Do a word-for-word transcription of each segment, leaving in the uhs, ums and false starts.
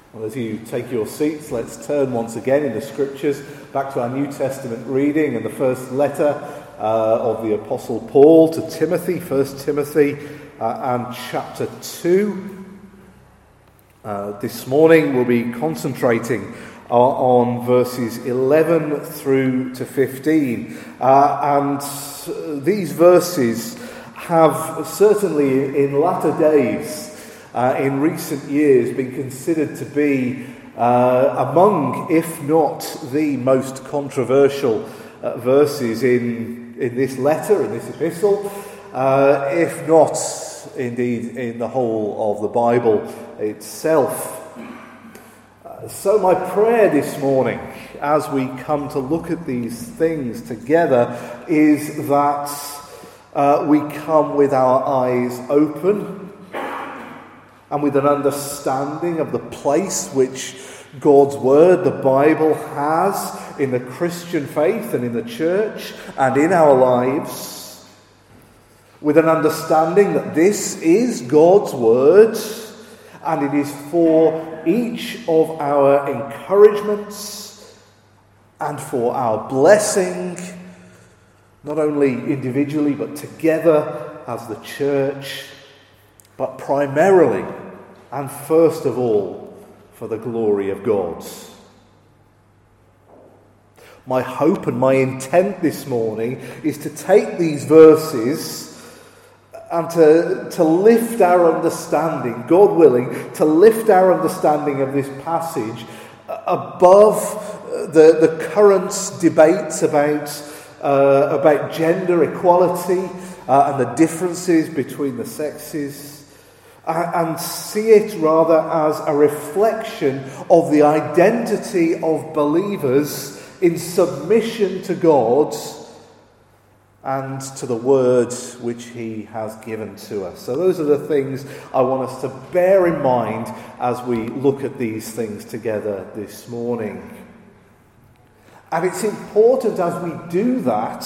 Well, as you take your seats, let's turn once again in the Scriptures back to our New Testament reading and the first letter uh, of the Apostle Paul to Timothy, First Timothy, uh, and chapter two. Uh, this morning we'll be concentrating uh, on verses eleven through to fifteen. Uh, and these verses have certainly in latter days Uh, in recent years been considered to be uh, among, if not the most controversial uh, verses in, in this letter, in this epistle, uh, if not indeed in the whole of the Bible itself. Uh, so my prayer this morning, as we come to look at these things together, is that uh, we come with our eyes open and with an understanding of the place which God's Word, the Bible, has in the Christian faith and in the church and in our lives. With an understanding that this is God's Word and it is for each of our encouragements and for our blessing, not only individually but together as the church, but primarily and first of all for the glory of God. My hope and my intent this morning is to take these verses and to, to lift our understanding, God willing, to lift our understanding of this passage above the, the current debates about, uh, about gender equality uh, and the differences between the sexes, and see it rather as a reflection of the identity of believers in submission to God and to the word which he has given to us. So those are the things I want us to bear in mind as we look at these things together this morning. And it's important as we do that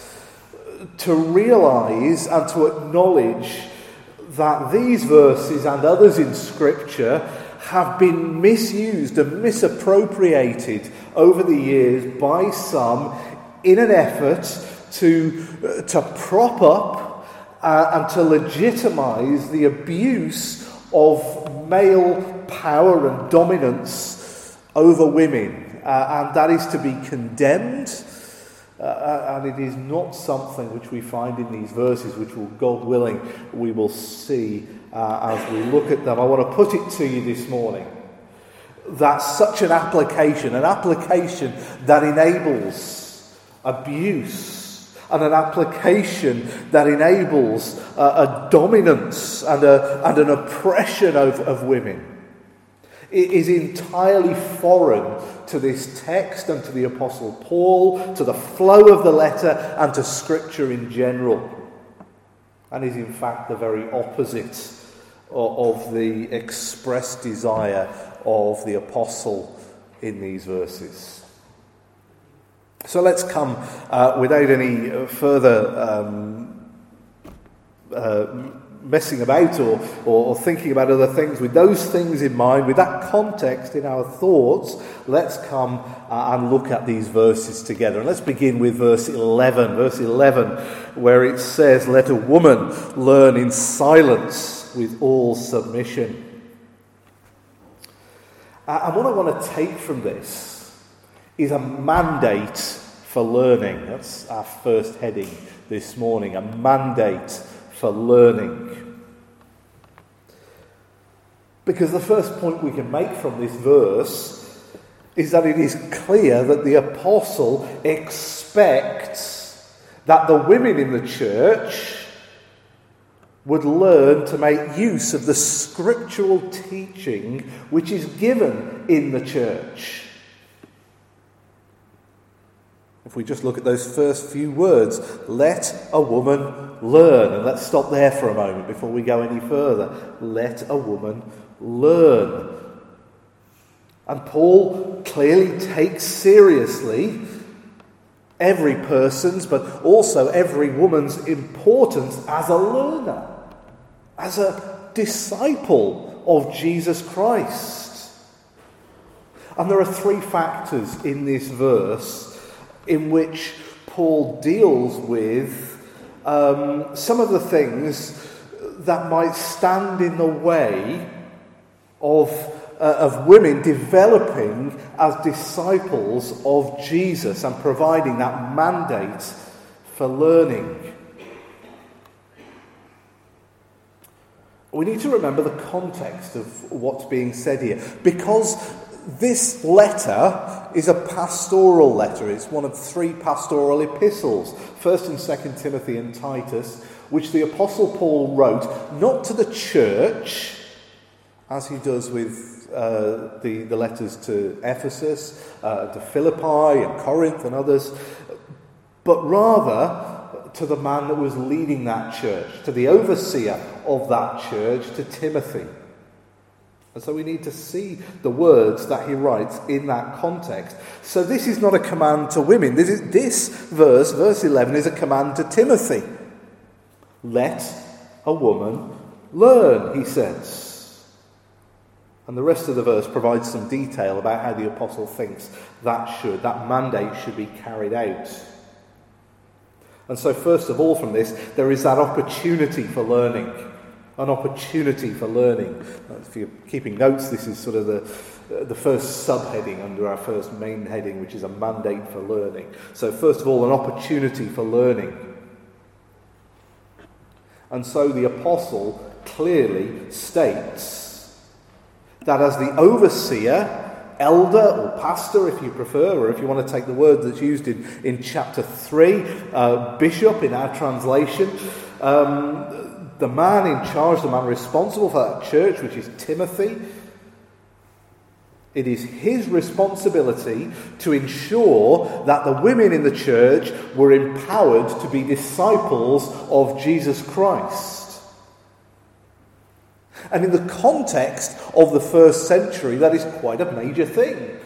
to realise and to acknowledge that these verses and others in Scripture have been misused and misappropriated over the years by some in an effort to, uh, to prop up uh, and to legitimise the abuse of male power and dominance over women. Uh, and that is to be condemned. Uh, and it is not something which we find in these verses, which will, God willing, we will see uh, as we look at them. I want to put it to you this morning that such an application, an application that enables abuse, and an application that enables uh, a dominance and, a, and an oppression of, of women, it is entirely foreign to this text and to the Apostle Paul, to the flow of the letter and to Scripture in general, and is in fact the very opposite of the expressed desire of the Apostle in these verses. So let's come uh, without any further um, uh, messing about or, or, or thinking about other things. With those things in mind, with that context in our thoughts, let's come uh, and look at these verses together. And let's begin with verse eleven. Verse eleven, where it says, "Let a woman learn in silence with all submission." Uh, and what I want to take from this is a mandate for learning. That's our first heading this morning, a mandate for learning. Because the first point we can make from this verse is that it is clear that the apostle expects that the women in the church would learn to make use of the scriptural teaching which is given in the church. If we just look at those first few words, let a woman learn. And let's stop there for a moment before we go any further. Let a woman learn. And Paul clearly takes seriously every person's, but also every woman's importance as a learner, as a disciple of Jesus Christ. And there are three factors in this verse in which Paul deals with um, some of the things that might stand in the way of, uh, of women developing as disciples of Jesus and providing that mandate for learning. We need to remember the context of what's being said here, because this letter is a pastoral letter. It's one of three pastoral epistles, First and Second Timothy and Titus, which the Apostle Paul wrote not to the church, as he does with uh, the, the letters to Ephesus, uh, to Philippi and Corinth and others, but rather to the man that was leading that church, to the overseer of that church, to Timothy. And so we need to see the words that he writes in that context. So this is not a command to women. This is this verse, verse eleven, is a command to Timothy. Let a woman learn, he says. And the rest of the verse provides some detail about how the apostle thinks that should, that mandate should be carried out. And so first of all from this, there is that opportunity for learning. An opportunity for learning. If you're keeping notes, this is sort of the, the first subheading under our first main heading, which is a mandate for learning. So first of all, an opportunity for learning. And so the apostle clearly states that as the overseer, elder or pastor if you prefer, or if you want to take the word that's used in, in chapter three, uh, bishop in our translation, um, the man in charge, the man responsible for that church, which is Timothy, it is his responsibility to ensure that the women in the church were empowered to be disciples of Jesus Christ. And in the context of the first century, that is quite a major thing.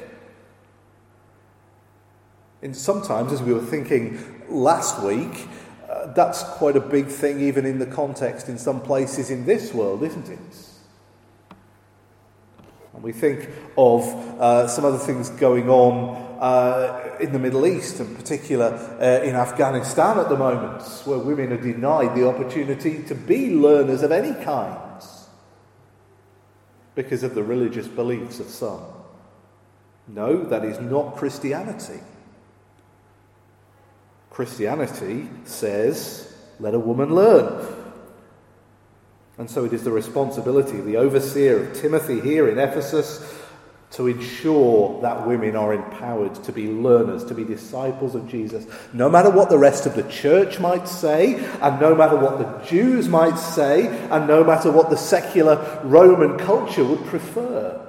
And sometimes, as we were thinking last week, uh, that's quite a big thing even in the context in some places in this world, isn't it? And we think of uh, some other things going on uh, in the Middle East, in particular uh, in Afghanistan at the moment, where women are denied the opportunity to be learners of any kind because of the religious beliefs of some. No, that is not Christianity. Christianity says, let a woman learn. And so it is the responsibility of the overseer of Timothy here in Ephesus to ensure that women are empowered to be learners, to be disciples of Jesus, no matter what the rest of the church might say, and no matter what the Jews might say, and no matter what the secular Roman culture would prefer.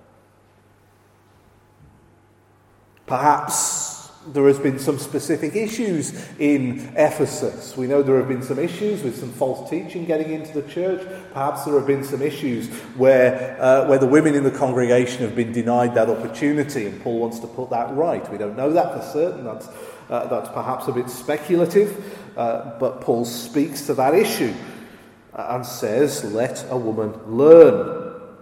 Perhaps there has been some specific issues in Ephesus. We know there have been some issues with some false teaching getting into the church. Perhaps there have been some issues where uh, where the women in the congregation have been denied that opportunity, and Paul wants to put that right. We don't know that for certain. That's uh, that's perhaps a bit speculative, uh, but Paul speaks to that issue and says, "Let a woman learn."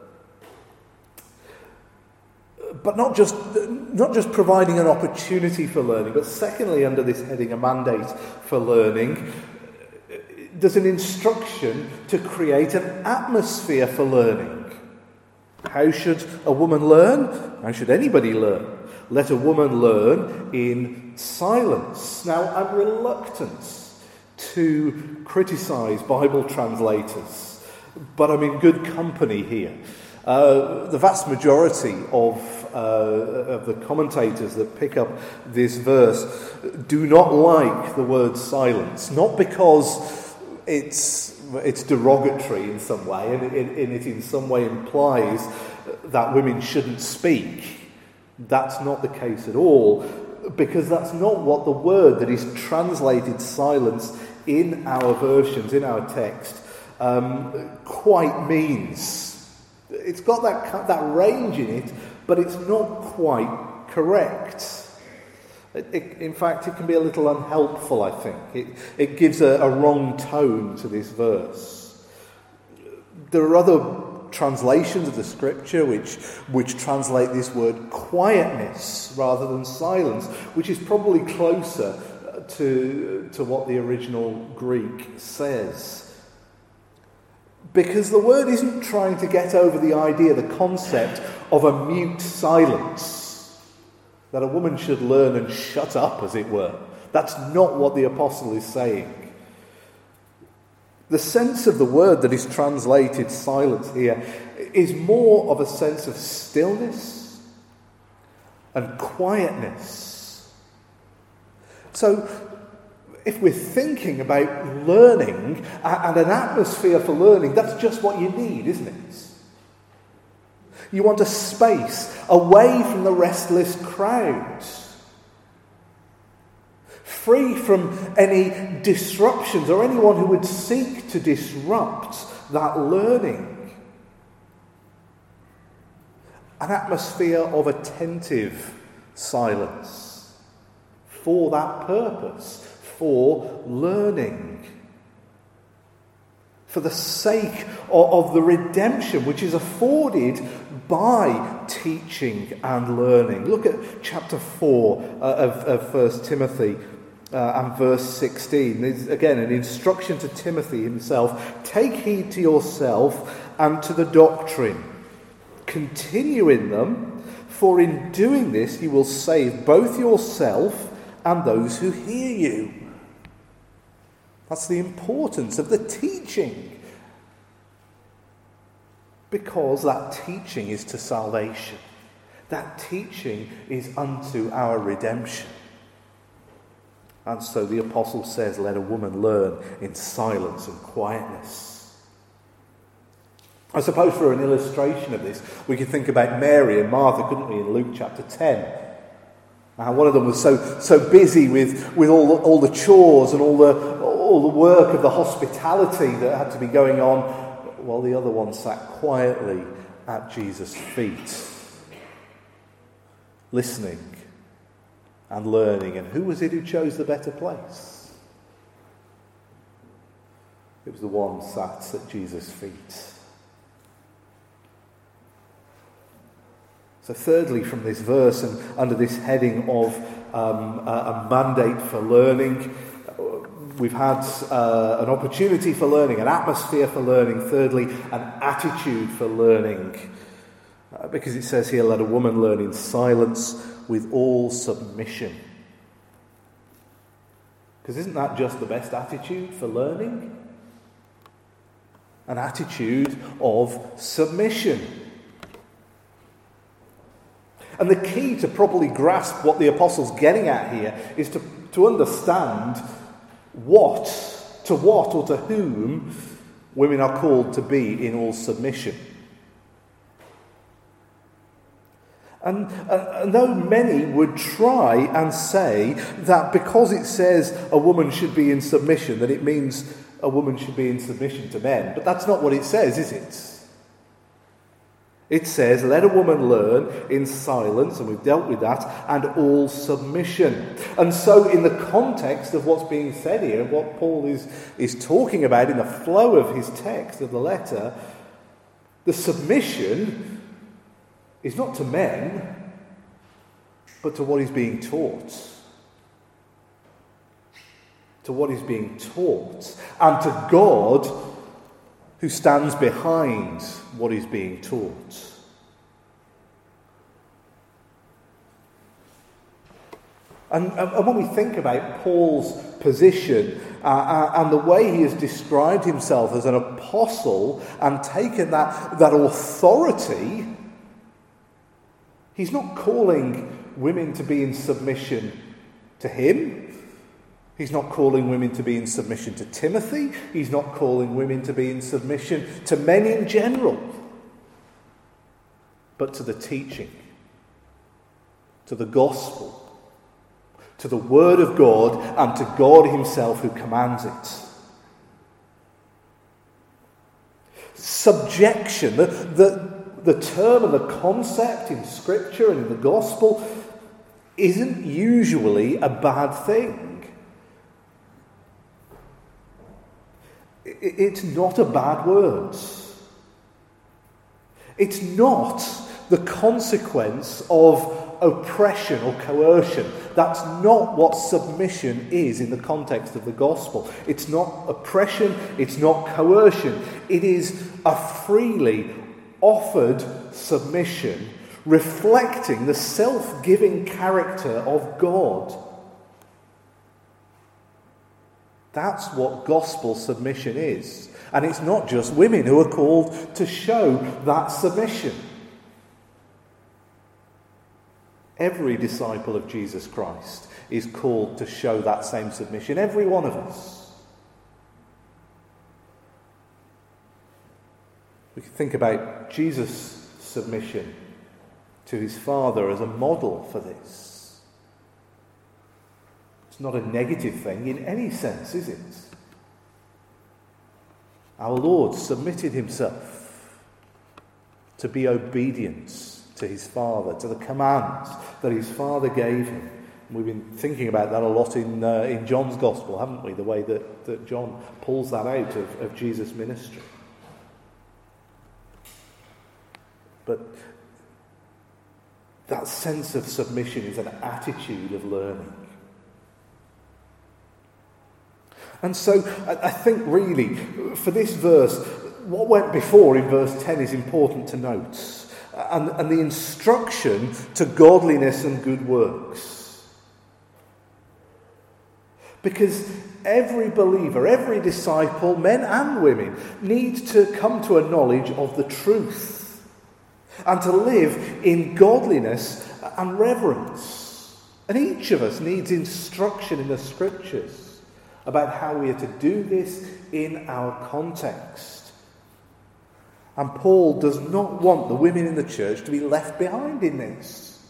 But not just not just providing an opportunity for learning, but secondly, under this heading, a mandate for learning, there's an instruction to create an atmosphere for learning. How should a woman learn? How should anybody learn? Let a woman learn in silence. Now, I'm reluctant to criticise Bible translators, but I'm in good company here. Uh, the vast majority of, uh, of the commentators that pick up this verse do not like the word silence, not because it's it's derogatory in some way, and it, and it in some way implies that women shouldn't speak. That's not the case at all, because that's not what the word that is translated silence in our versions, in our text, um, quite means. It's got that that range in it, but it's not quite correct. It, it, in fact, it can be a little unhelpful, I think. It, it gives a, a wrong tone to this verse. There are other translations of the scripture which, which translate this word quietness rather than silence, which is probably closer to, to what the original Greek says. Because the word isn't trying to get over the idea, the concept of a mute silence, that a woman should learn and shut up, as it were. That's not what the apostle is saying. The sense of the word that is translated silence here is more of a sense of stillness and quietness. So, if we're thinking about learning and an atmosphere for learning, that's just what you need, isn't it? You want a space away from the restless crowd, free from any disruptions or anyone who would seek to disrupt that learning. An atmosphere of attentive silence for that purpose, for learning, for the sake of, of the redemption which is afforded by teaching and learning. Look at chapter four uh, of, of First Timothy uh, and verse sixteen. There's again an instruction to Timothy himself. Take heed to yourself and to the doctrine. Continue in them, for in doing this you will save both yourself and those who hear you. That's the importance of the teaching. Because that teaching is to salvation. That teaching is unto our redemption. And so the apostle says, let a woman learn in silence and quietness. I suppose for an illustration of this, we could think about Mary and Martha, couldn't we, in Luke chapter ten. Now, one of them was so so busy with, with all, the, all the chores and all the all the work of the hospitality that had to be going on, while the other one sat quietly at Jesus' feet, listening and learning. And who was it who chose the better place? It was the one sat at Jesus' feet. So thirdly, from this verse and under this heading of um, a, a mandate for learning, we've had uh, an opportunity for learning, an atmosphere for learning. Thirdly, an attitude for learning. Uh, because it says here, let a woman learn in silence with all submission. Because isn't that just the best attitude for learning? An attitude of submission. And the key to properly grasp what the apostle's getting at here is to, to understand what, to what or to whom women are called to be in all submission. And, and though many would try and say that because it says a woman should be in submission, that it means a woman should be in submission to men. But that's not what it says, is it? It says, let a woman learn in silence, and we've dealt with that, and all submission. And so in the context of what's being said here, what Paul is, is talking about in the flow of his text of the letter, the submission is not to men, but to what is being taught. To what is being taught, and to God who stands behind what is being taught. And, and when we think about Paul's position uh, and the way he has described himself as an apostle and taken that, that authority, he's not calling women to be in submission to him. He's not calling women to be in submission to Timothy. He's not calling women to be in submission to men in general, but to the teaching, to the gospel, to the word of God, and to God himself who commands it. Subjection, the, the, the term and the concept in Scripture and in the gospel isn't usually a bad thing. It's not a bad word. It's not the consequence of oppression or coercion. That's not what submission is in the context of the gospel. It's not oppression, it's not coercion. It is a freely offered submission reflecting the self-giving character of God. That's what gospel submission is. And it's not just women who are called to show that submission. Every disciple of Jesus Christ is called to show that same submission. Every one of us. We can think about Jesus' submission to his Father as a model for this. It's not a negative thing in any sense, is it? Our Lord submitted himself to be obedient to his Father, to the commands that his Father gave him. We've been thinking about that a lot in uh, in John's Gospel, haven't we? The way that, that John pulls that out of, of Jesus' ministry. But that sense of submission is an attitude of learning. And so I, I think really, for this verse, what went before in verse ten is important to note. And, and the instruction to godliness and good works. Because every believer, every disciple, men and women, need to come to a knowledge of the truth and to live in godliness and reverence. And each of us needs instruction in the Scriptures about how we are to do this in our context. And Paul does not want the women in the church to be left behind in this.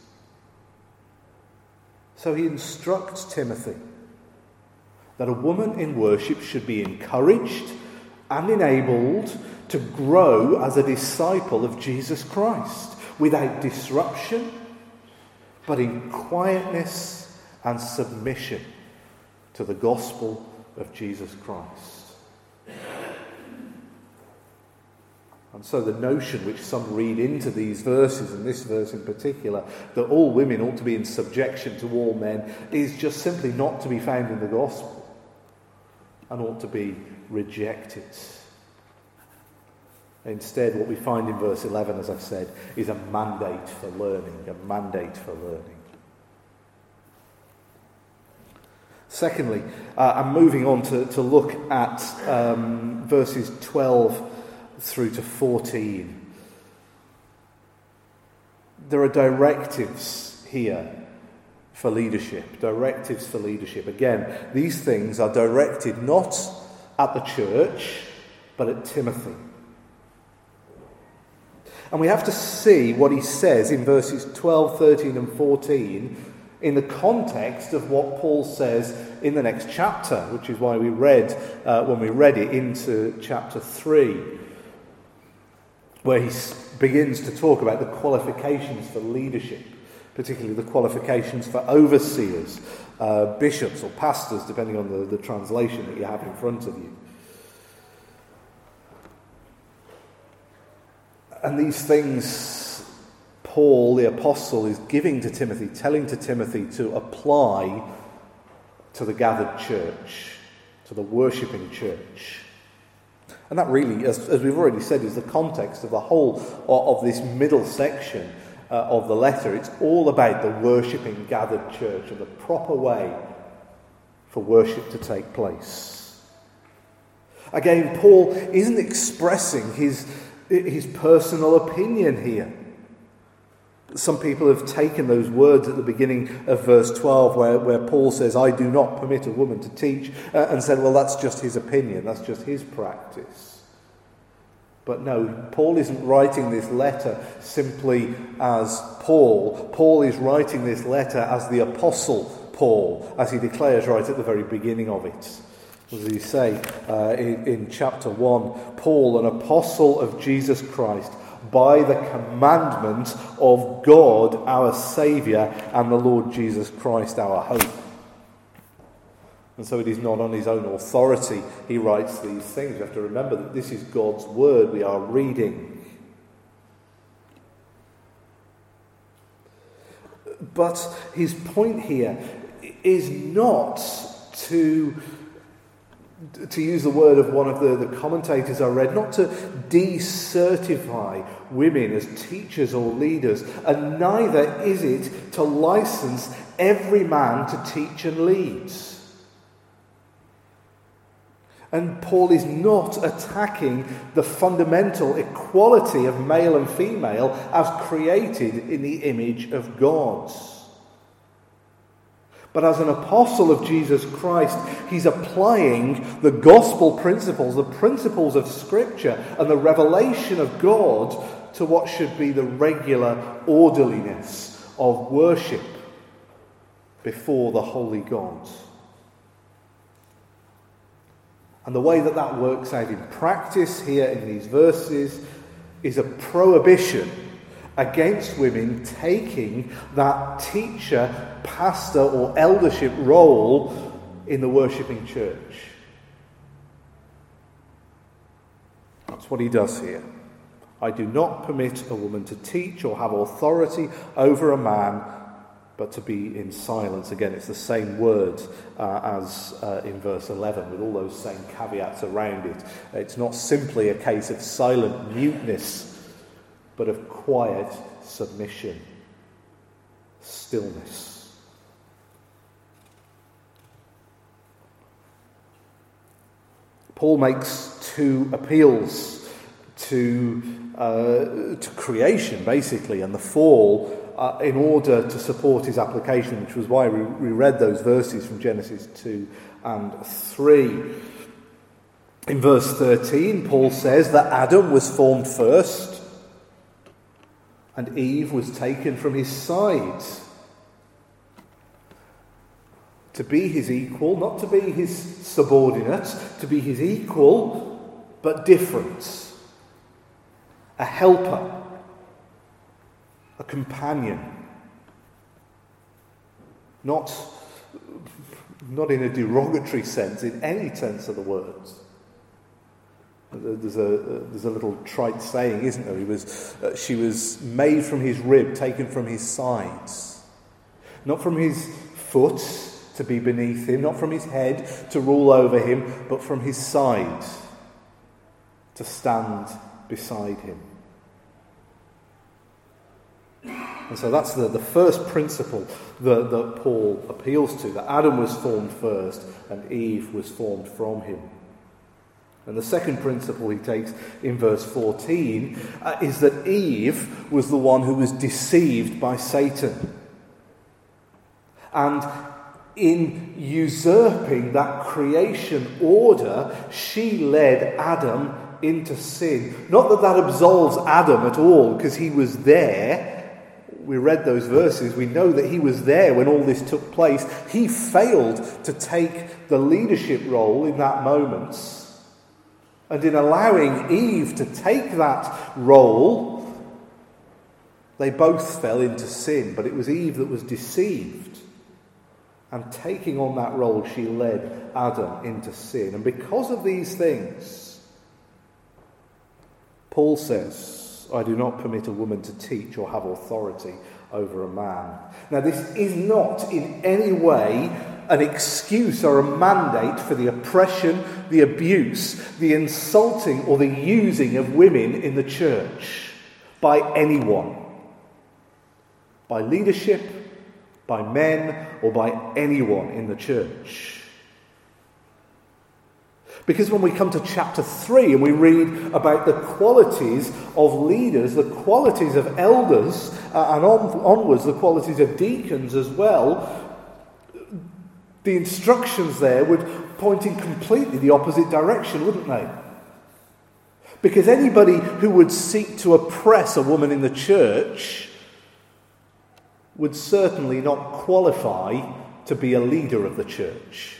So he instructs Timothy that a woman in worship should be encouraged and enabled to grow as a disciple of Jesus Christ without disruption, but in quietness and submission to the gospel of Jesus Christ. And so the notion which some read into these verses, and this verse in particular, that all women ought to be in subjection to all men, is just simply not to be found in the gospel and ought to be rejected. Instead, what we find in verse eleven, as I've said, is a mandate for learning, a mandate for learning. Secondly, uh, I'm moving on to, to look at um, verses twelve through to fourteen. There are directives here for leadership. Directives for leadership. Again, these things are directed not at the church, but at Timothy. And we have to see what he says in verses twelve, thirteen and fourteen in the context of what Paul says in the next chapter, which is why we read, uh, when we read it, into chapter three, where he begins to talk about the qualifications for leadership, particularly the qualifications for overseers, uh, bishops or pastors, depending on the, the translation that you have in front of you. And these things Paul, the apostle, is giving to Timothy, telling to Timothy to apply to the gathered church, to the worshipping church. And that really, as, as we've already said, is the context of the whole of, of this middle section uh, of the letter. It's all about the worshipping gathered church and the proper way for worship to take place. Again, Paul isn't expressing his, his personal opinion here. Some people have taken those words at the beginning of verse twelve where, where Paul says, I do not permit a woman to teach, uh, and said, well, that's just his opinion, that's just his practice. But no, Paul isn't writing this letter simply as Paul. Paul is writing this letter as the Apostle Paul, as he declares right at the very beginning of it. As he say uh, in, in chapter one, Paul, an apostle of Jesus Christ, by the commandment of God, our Saviour, and the Lord Jesus Christ, our hope. And so it is not on his own authority he writes these things. We have to remember that this is God's word we are reading. But his point here is not to, to use the word of one of the, the commentators I read, not to decertify women as teachers or leaders, and neither is it to license every man to teach and lead. And Paul is not attacking the fundamental equality of male and female as created in the image of God. But as an apostle of Jesus Christ, he's applying the gospel principles, the principles of Scripture and the revelation of God to what should be the regular orderliness of worship before the holy God. And the way that that works out in practice here in these verses is a prohibition against women taking that teacher, pastor or eldership role in the worshipping church. That's what he does here. I do not permit a woman to teach or have authority over a man, but to be in silence. Again, it's the same word uh, as uh, in verse eleven, with all those same caveats around it. It's not simply a case of silent muteness, but of quiet submission, stillness. Paul makes two appeals to, uh, to creation, basically, and the fall, Uh, in order to support his application, which was why we, we read those verses from Genesis two and three. In verse thirteen, Paul says that Adam was formed first and Eve was taken from his side. To be his equal, not to be his subordinate, to be his equal, but different. A helper. A companion, not, not in a derogatory sense, in any sense of the words. There's a there's a little trite saying, isn't there? He was, uh, she was made from his rib, taken from his sides, not from his foot to be beneath him, not from his head to rule over him, but from his side to stand beside him. And so that's the, the first principle that, that Paul appeals to, that Adam was formed first and Eve was formed from him. And the second principle he takes in verse fourteen uh, is that Eve was the one who was deceived by Satan. And in usurping that creation order, she led Adam into sin. Not that that absolves Adam at all, because he was there. We read those verses. We know that he was there when all this took place. He failed to take the leadership role in that moment. And in allowing Eve to take that role, they both fell into sin. But it was Eve that was deceived. And taking on that role, she led Adam into sin. And because of these things, Paul says, I do not permit a woman to teach or have authority over a man. Now, this is not in any way an excuse or a mandate for the oppression, the abuse, the insulting or the using of women in the church by anyone. By leadership, by men, or by anyone in the church. Because when we come to chapter three and we read about the qualities of leaders, the qualities of elders, uh, and on, onwards the qualities of deacons as well, the instructions there would point in completely the opposite direction, wouldn't they? Because anybody who would seek to oppress a woman in the church would certainly not qualify to be a leader of the church.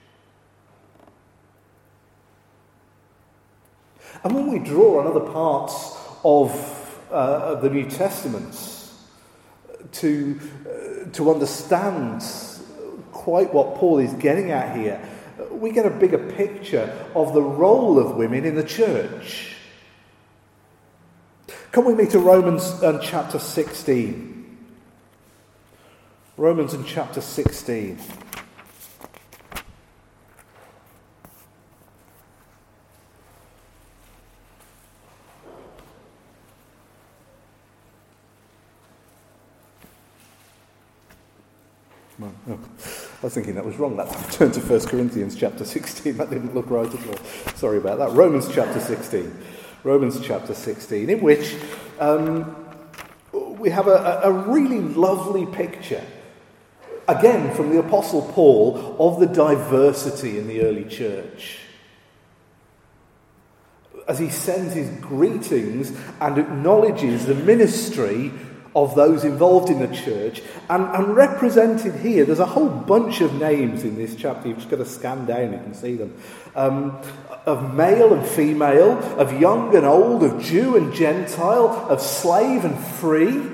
And when we draw on other parts of, uh, of the New Testament to, uh, to understand quite what Paul is getting at here, we get a bigger picture of the role of women in the church. Come with me to Romans um, chapter sixteen. Romans in chapter sixteen. Oh, I was thinking that was wrong. That turned to First Corinthians chapter sixteen. That didn't look right at all. Sorry about that. Romans chapter sixteen. Romans chapter sixteen, in which um, we have a, a really lovely picture, again from the Apostle Paul, of the diversity in the early church. As he sends his greetings and acknowledges the ministry of those involved in the church, and, and represented here, there's a whole bunch of names in this chapter. You've just got to scan down, you can see them, um, of male and female, of young and old, of Jew and Gentile, of slave and free.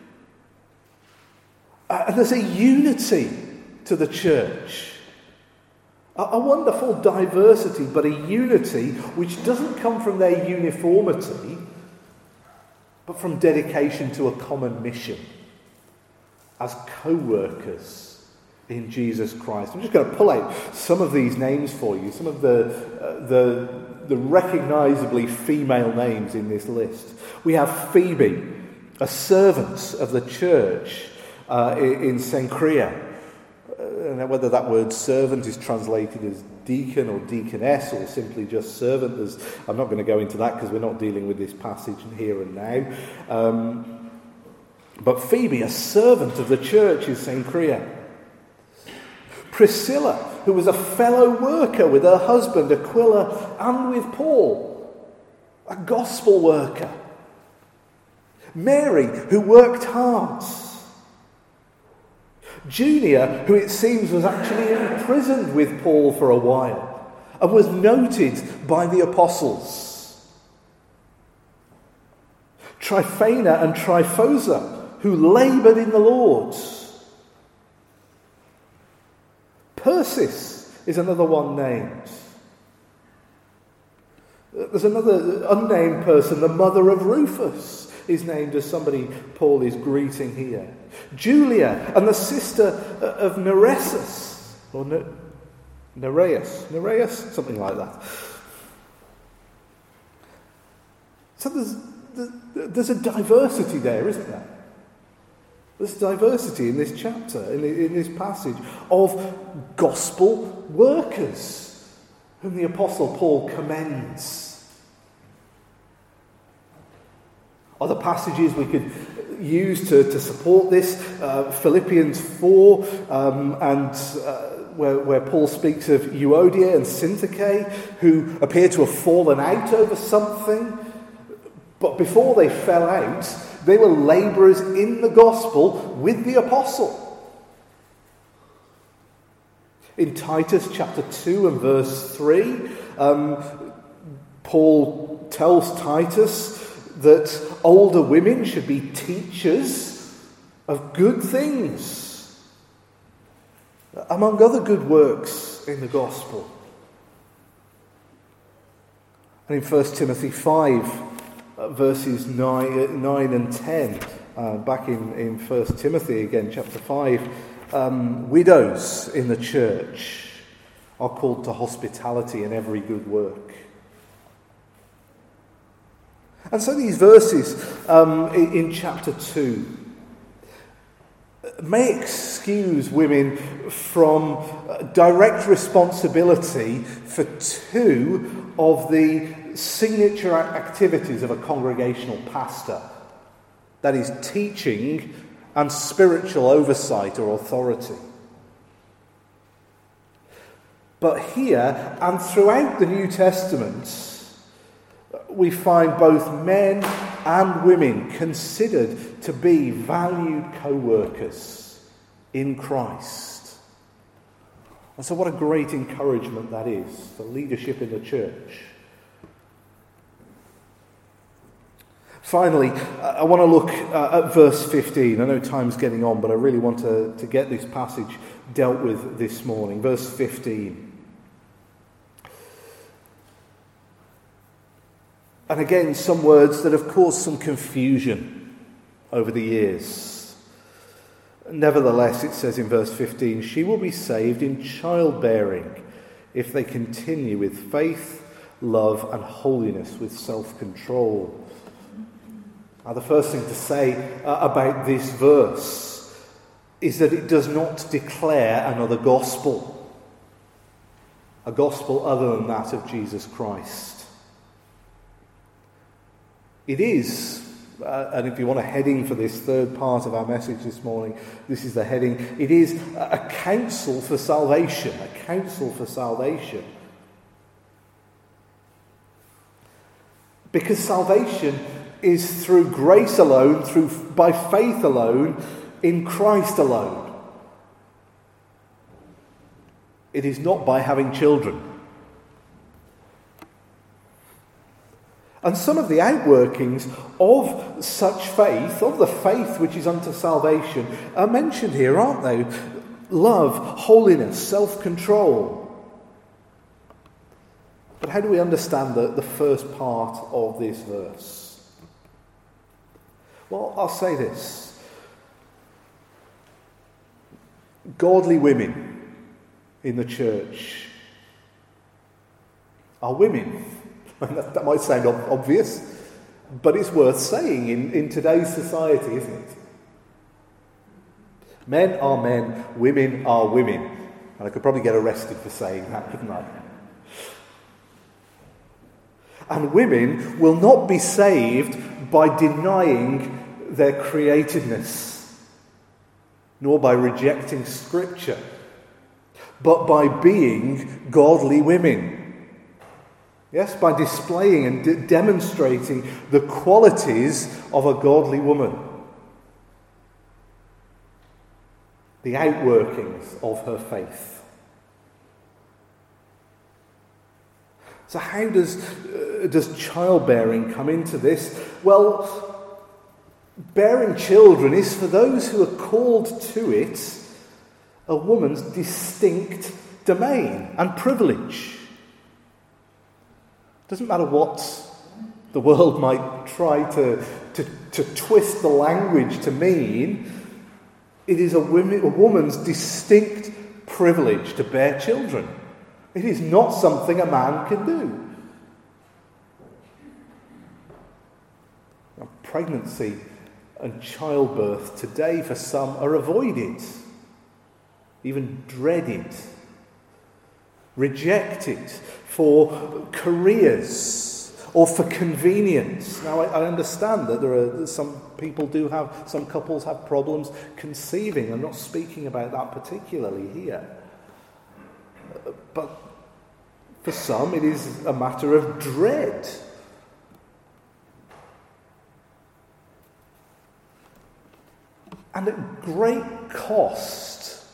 Uh, and there's a unity to the church. A, a wonderful diversity, but a unity which doesn't come from their uniformity, but from dedication to a common mission as co-workers in Jesus Christ. I'm just going to pull out some of these names for you, some of the uh, the, the recognisably female names in this list. We have Phoebe, a servant of the church uh, in Cenchrea. Uh, whether that word servant is translated as deacon or deaconess or simply just servant, there's, I'm not going to go into that because we're not dealing with this passage here and now. Um, but Phoebe, a servant of the church in Cenchrea. Priscilla, who was a fellow worker with her husband Aquila and with Paul, a gospel worker. Mary, who worked hard. Junia, who it seems was actually imprisoned with Paul for a while and was noted by the apostles. Tryphena and Tryphosa, who laboured in the Lord. Persis is another one named. There's another unnamed person, the mother of Rufus, is named as somebody Paul is greeting here. Julia and the sister of Nereus, or ne- Nereus, Nereus, something like that. So there's there's a diversity there, isn't there? There's diversity in this chapter, in, in this passage, of gospel workers whom the Apostle Paul commends. Other passages we could use to, to support this, uh, Philippians four, um, and uh, where, where Paul speaks of Euodia and Syntyche, who appear to have fallen out over something, but before they fell out, they were labourers in the gospel with the apostle. In Titus chapter two and verse three, um, Paul tells Titus that older women should be teachers of good things, among other good works in the gospel. And in First Timothy five, uh, verses nine, nine and ten, uh, back in, in First Timothy again, chapter five, um, widows in the church are called to hospitality and every good work. And so these verses um, in, in chapter two may excuse women from direct responsibility for two of the signature activities of a congregational pastor. That is, teaching and spiritual oversight or authority. But here and throughout the New Testament, we find both men and women considered to be valued co-workers in Christ. And so what a great encouragement that is for leadership in the church. Finally, I want to look at verse fifteen. I know time's getting on, but I really want to, to get this passage dealt with this morning. Verse fifteen. And again, some words that have caused some confusion over the years. Nevertheless, it says in verse fifteen, she will be saved in childbearing if they continue with faith, love, and holiness with self-control. Now, the first thing to say uh, about this verse is that it does not declare another gospel, a gospel other than that of Jesus Christ. It is, uh, and if you want a heading for this third part of our message this morning, this is the heading. It is a counsel for salvation, a counsel for salvation. Because salvation is through grace alone, through by faith alone, in Christ alone. It is not by having children. And some of the outworkings of such faith, of the faith which is unto salvation, are mentioned here, aren't they? Love, holiness, self-control. But how do we understand the, the first part of this verse? Well, I'll say this. Godly women in the church are women. That, that might sound ob- obvious, but it's worth saying in, in today's society, isn't it? Men are men, women are women. And I could probably get arrested for saying that, couldn't I? And women will not be saved by denying their createdness, nor by rejecting Scripture, but by being godly women. Yes, by displaying and de- demonstrating the qualities of a godly woman. The outworkings of her faith. So how does, uh, does childbearing come into this? Well, bearing children is for those who are called to it a woman's distinct domain and privilege. Doesn't matter what the world might try to, to, to twist the language to mean, it is a, women, a woman's distinct privilege to bear children. It is not something a man can do. Now, pregnancy and childbirth today for some are avoided, even dreaded, rejected for careers or for convenience. Now, I, I understand that there are some people do have, some couples have problems conceiving. I'm not speaking about that particularly here. But for some, it is a matter of dread. And at great cost,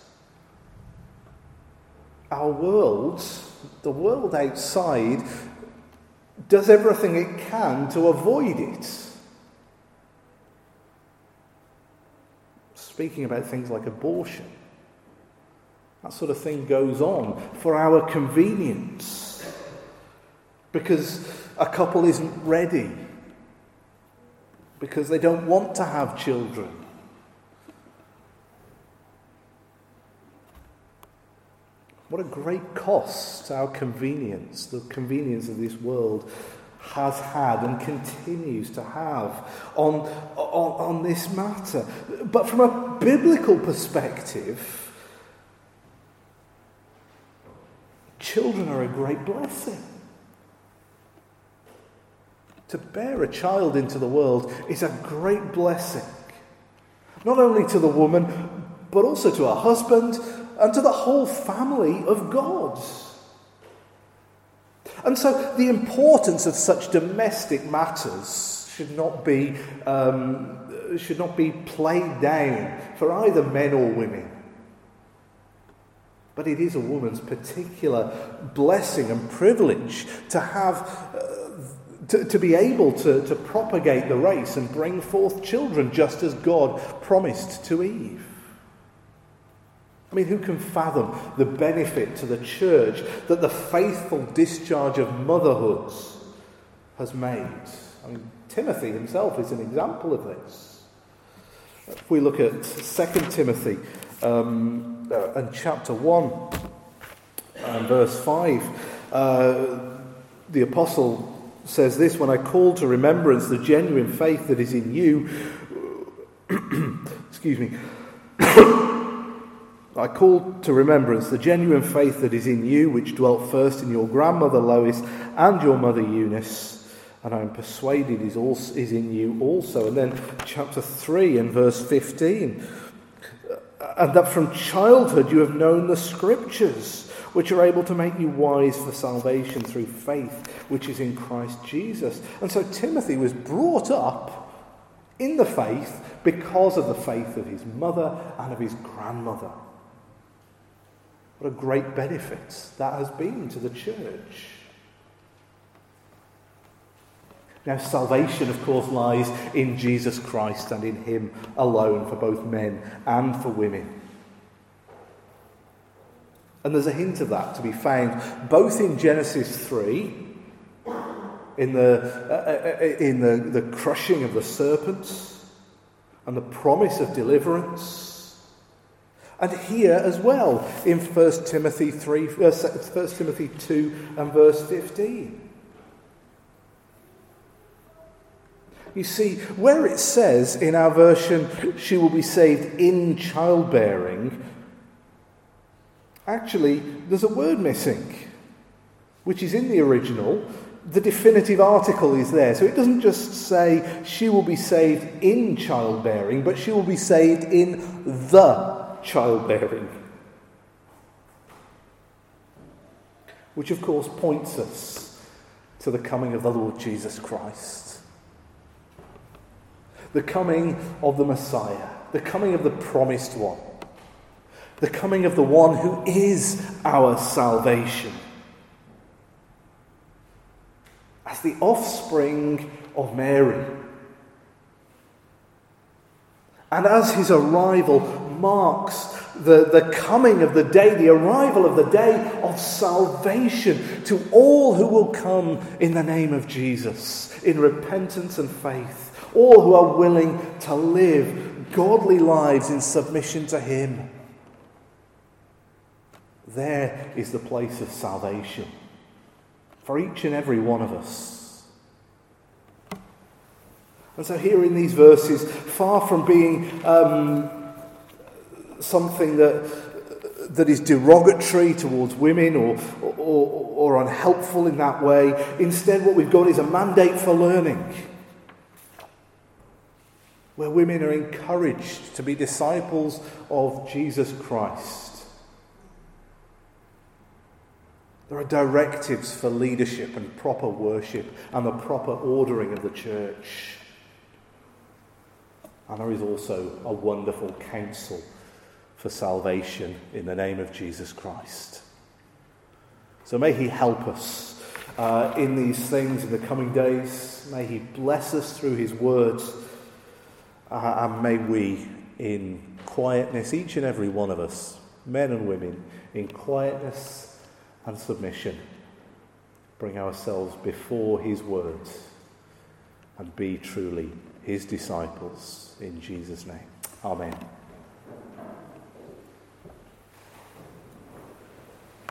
our world, the world outside, does everything it can to avoid it. Speaking about things like abortion, that sort of thing goes on for our convenience because a couple isn't ready, because they don't want to have children. What a great cost our convenience, the convenience of this world, has had and continues to have on, on, on this matter. But from a biblical perspective, children are a great blessing. To bear a child into the world is a great blessing. Not only to the woman, but also to her husband, and to the whole family of God. And so the importance of such domestic matters should not be um, should not be played down for either men or women. But it is a woman's particular blessing and privilege to have uh, to, to be able to, to propagate the race and bring forth children just as God promised to Eve. I mean, who can fathom the benefit to the church that the faithful discharge of motherhood has made? I mean, Timothy himself is an example of this. If we look at Second Timothy um, uh, and chapter one and verse five, uh, the apostle says this: "When I call to remembrance the genuine faith that is in you," excuse me, "I call to remembrance the genuine faith that is in you, which dwelt first in your grandmother Lois and your mother Eunice, and I am persuaded is also is in you also." And then chapter three and verse fifteen, "And that from childhood you have known the Scriptures, which are able to make you wise for salvation through faith, which is in Christ Jesus." And so Timothy was brought up in the faith because of the faith of his mother and of his grandmother. What a great benefit that has been to the church. Now, salvation, of course, lies in Jesus Christ and in him alone for both men and for women. And there's a hint of that to be found both in Genesis three, in the uh, in the, the crushing of the serpents and the promise of deliverance, and here as well in First Timothy three, uh, First Timothy two and verse fifteen. You see, where it says in our version, "she will be saved in childbearing," actually, there's a word missing, which is in the original. The definitive article is there. So it doesn't just say she will be saved in childbearing, but she will be saved in the childbearing. Which, of course, points us to the coming of the Lord Jesus Christ. The coming of the Messiah. The coming of the promised one. The coming of the one who is our salvation. As the offspring of Mary. And as his arrival marks the, the coming of the day, the arrival of the day of salvation to all who will come in the name of Jesus, in repentance and faith. All who are willing to live godly lives in submission to him. There is the place of salvation for each and every one of us. And so here in these verses, far from being um, something that that is derogatory towards women or, or, or unhelpful in that way, instead what we've got is a mandate for learning, where women are encouraged to be disciples of Jesus Christ. There are directives for leadership and proper worship and the proper ordering of the church. And there is also a wonderful counsel for salvation in the name of Jesus Christ. So may he help us uh, in these things in the coming days. May he bless us through his words. Uh, and may we, in quietness, each and every one of us, men and women, in quietness and submission, bring ourselves before his words and be truly his disciples in Jesus' name. Amen.